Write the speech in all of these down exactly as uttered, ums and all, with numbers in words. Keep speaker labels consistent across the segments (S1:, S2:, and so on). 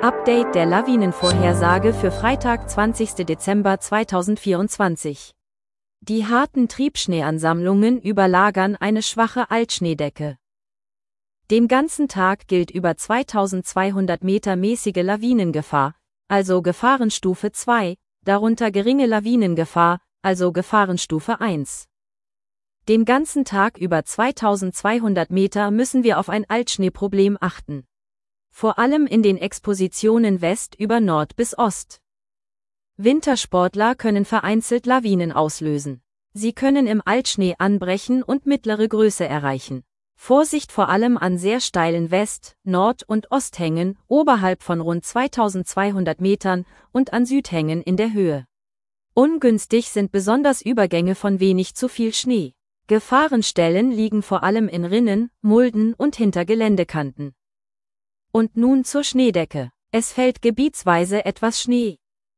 S1: Update der Lawinenvorhersage für Freitag, zwanzigster Dezember zweitausendvierundzwanzig. Die harten Triebschneeansammlungen überlagern eine schwache Altschneedecke. Den ganzen Tag gilt über zweitausendzweihundert Meter mäßige Lawinengefahr, also Gefahrenstufe zwei, darunter geringe Lawinengefahr, also Gefahrenstufe eins. Den ganzen Tag über zweitausendzweihundert Meter müssen wir auf ein Altschneeproblem achten. Vor allem in den Expositionen West über Nord bis Ost. Wintersportler können vereinzelt Lawinen auslösen. Sie können im Altschnee anbrechen und mittlere Größe erreichen. Vorsicht vor allem an sehr steilen West-, Nord- und Osthängen oberhalb von rund zweitausendzweihundert Metern und an Südhängen in der Höhe. Ungünstig sind besonders Übergänge von wenig zu viel Schnee. Gefahrenstellen liegen vor allem in Rinnen, Mulden und hinter Geländekanten. Und nun zur Schneedecke. Es fällt gebietsweise etwas Schnee.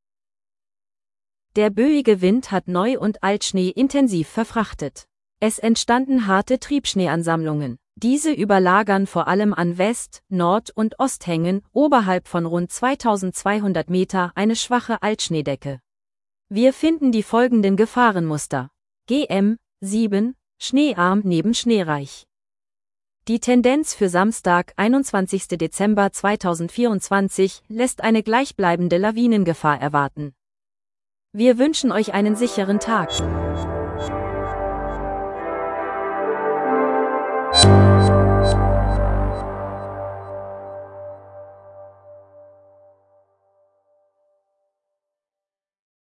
S1: Der böige Wind hat Neu- und Altschnee intensiv verfrachtet. Es entstanden harte Triebschneeansammlungen. Diese überlagern vor allem an West-, Nord- und Osthängen oberhalb von rund zweitausendzweihundert Meter eine schwache Altschneedecke. Wir finden die folgenden Gefahrenmuster. G M sieben, schneearm neben schneereich. Die Tendenz für Samstag, einundzwanzigster Dezember zweitausendvierundzwanzig, lässt eine gleichbleibende Lawinengefahr erwarten. Wir wünschen euch einen sicheren Tag.